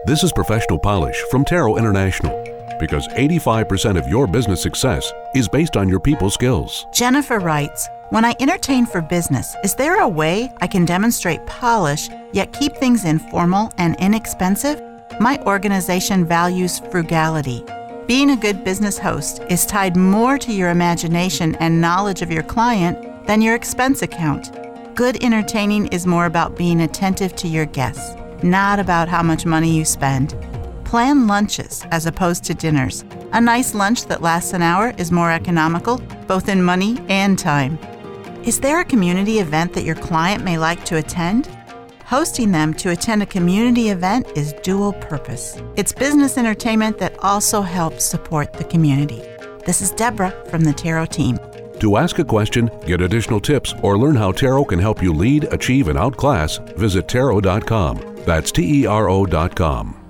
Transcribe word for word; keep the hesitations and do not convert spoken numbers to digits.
This is Professional Polish from Tarot International, because eighty-five percent of your business success is based on your people skills. Jennifer writes, when I entertain for business, is there a way I can demonstrate polish yet keep things informal and inexpensive? My organization values frugality. Being a good business host is tied more to your imagination and knowledge of your client than your expense account. Good entertaining is more about being attentive to your guests, not about how much money you spend. Plan lunches as opposed to dinners. A nice lunch that lasts an hour is more economical, both in money and time. Is there a community event that your client may like to attend? Hosting them to attend a community event is dual purpose. It's business entertainment that also helps support the community. This is Deborah from the Tarot team. To ask a question, get additional tips, or learn how Tarot can help you lead, achieve, and outclass, visit tarot dot com. That's T E R O dot com.